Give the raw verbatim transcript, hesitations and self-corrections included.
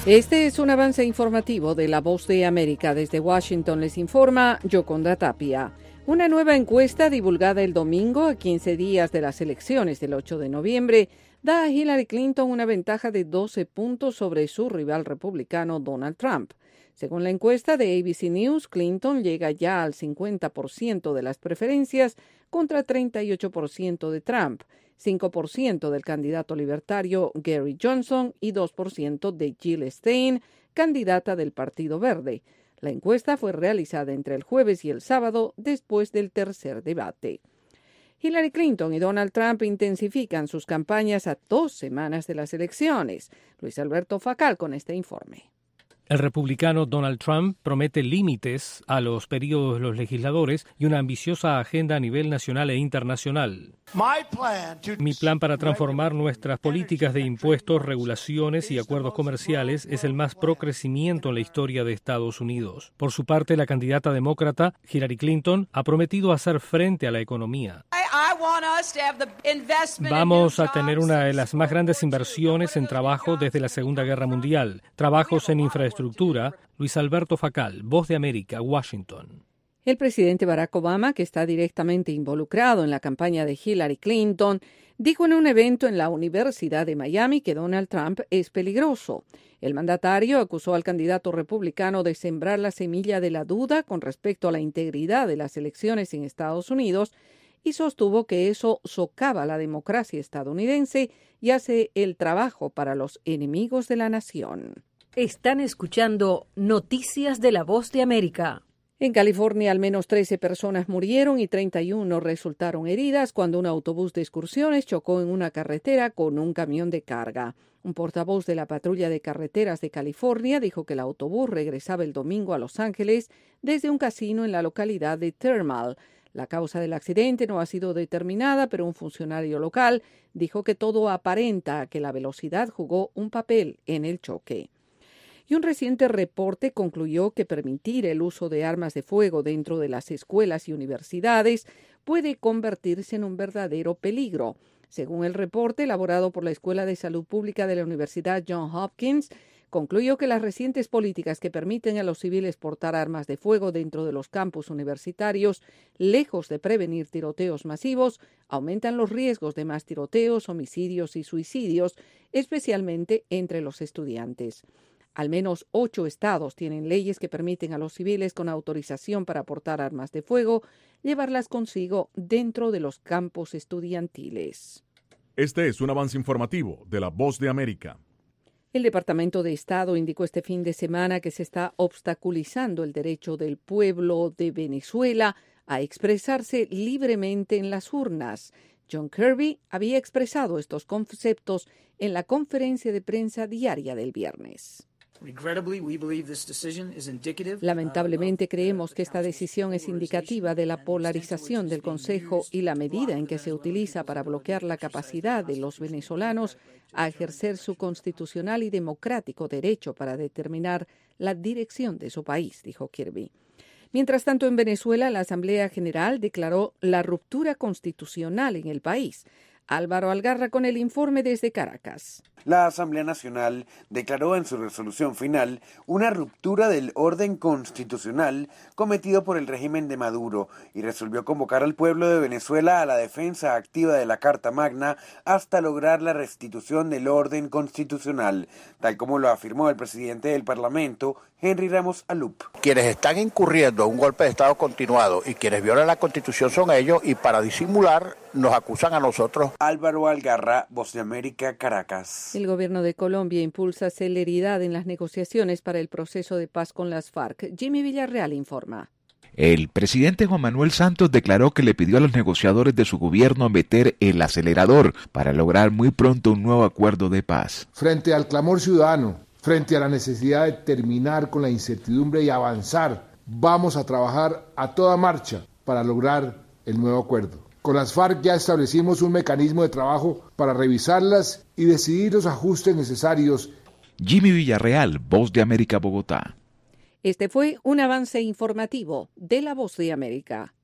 Este es un avance informativo de La Voz de América. Desde Washington les informa Yoconda Tapia. Una nueva encuesta divulgada el domingo, a quince días de las elecciones del ocho de noviembre, da a Hillary Clinton una ventaja de doce puntos sobre su rival republicano Donald Trump. Según la encuesta de A B C News, Clinton llega ya al cincuenta por ciento de las preferencias contra treinta y ocho por ciento de Trump, cinco por ciento del candidato libertario Gary Johnson y dos por ciento de Jill Stein, candidata del Partido Verde. La encuesta fue realizada entre el jueves y el sábado después del tercer debate. Hillary Clinton y Donald Trump intensifican sus campañas a dos semanas de las elecciones. Luis Alberto Facal con este informe. El republicano Donald Trump promete límites a los periodos de los legisladores y una ambiciosa agenda a nivel nacional e internacional. Mi plan para transformar nuestras políticas de impuestos, regulaciones y acuerdos comerciales es el más pro crecimiento en la historia de Estados Unidos. Por su parte, la candidata demócrata Hillary Clinton ha prometido hacer frente a la economía. Vamos a tener una de las más grandes inversiones en trabajo desde la Segunda Guerra Mundial, trabajos en infraestructura. Luis Alberto Facal, Voz de América, Washington. El presidente Barack Obama, que está directamente involucrado en la campaña de Hillary Clinton, dijo en un evento en la Universidad de Miami que Donald Trump es peligroso. El mandatario acusó al candidato republicano de sembrar la semilla de la duda con respecto a la integridad de las elecciones en Estados Unidos y sostuvo que eso socava la democracia estadounidense y hace el trabajo para los enemigos de la nación. Están escuchando Noticias de La Voz de América. En California, al menos trece personas murieron y treinta y uno resultaron heridas cuando un autobús de excursiones chocó en una carretera con un camión de carga. Un portavoz de la Patrulla de Carreteras de California dijo que el autobús regresaba el domingo a Los Ángeles desde un casino en la localidad de Thermal. La causa del accidente no ha sido determinada, pero un funcionario local dijo que todo aparenta que la velocidad jugó un papel en el choque. Y un reciente reporte concluyó que permitir el uso de armas de fuego dentro de las escuelas y universidades puede convertirse en un verdadero peligro. Según el reporte elaborado por la Escuela de Salud Pública de la Universidad Johns Hopkins, concluyó que las recientes políticas que permiten a los civiles portar armas de fuego dentro de los campus universitarios, lejos de prevenir tiroteos masivos, aumentan los riesgos de más tiroteos, homicidios y suicidios, especialmente entre los estudiantes. Al menos ocho estados tienen leyes que permiten a los civiles con autorización para portar armas de fuego llevarlas consigo dentro de los campos estudiantiles. Este es un avance informativo de La Voz de América. El Departamento de Estado indicó este fin de semana que se está obstaculizando el derecho del pueblo de Venezuela a expresarse libremente en las urnas. John Kirby había expresado estos conceptos en la conferencia de prensa diaria del viernes. Lamentablemente creemos que esta decisión es indicativa de la polarización del Consejo y la medida en que se utiliza para bloquear la capacidad de los venezolanos a ejercer su constitucional y democrático derecho para determinar la dirección de su país, dijo Kirby. Mientras tanto, en Venezuela, la Asamblea General declaró la ruptura constitucional en el país. Álvaro Algarra con el informe desde Caracas. La Asamblea Nacional declaró en su resolución final una ruptura del orden constitucional cometido por el régimen de Maduro y resolvió convocar al pueblo de Venezuela a la defensa activa de la Carta Magna hasta lograr la restitución del orden constitucional, tal como lo afirmó el presidente del Parlamento, Henry Ramos Alup. Quienes están incurriendo a un golpe de Estado continuado y quienes violan la Constitución son ellos, y para disimular nos acusan a nosotros. Álvaro Algarra, Voz de América, Caracas. El gobierno de Colombia impulsa celeridad en las negociaciones para el proceso de paz con las FARC. Jimmy Villarreal informa. El presidente Juan Manuel Santos declaró que le pidió a los negociadores de su gobierno meter el acelerador para lograr muy pronto un nuevo acuerdo de paz. Frente al clamor ciudadano, frente a la necesidad de terminar con la incertidumbre y avanzar, vamos a trabajar a toda marcha para lograr el nuevo acuerdo. Con las FARC ya establecimos un mecanismo de trabajo para revisarlas y decidir los ajustes necesarios. Jimmy Villarreal, Voz de América, Bogotá. Este fue un avance informativo de La Voz de América.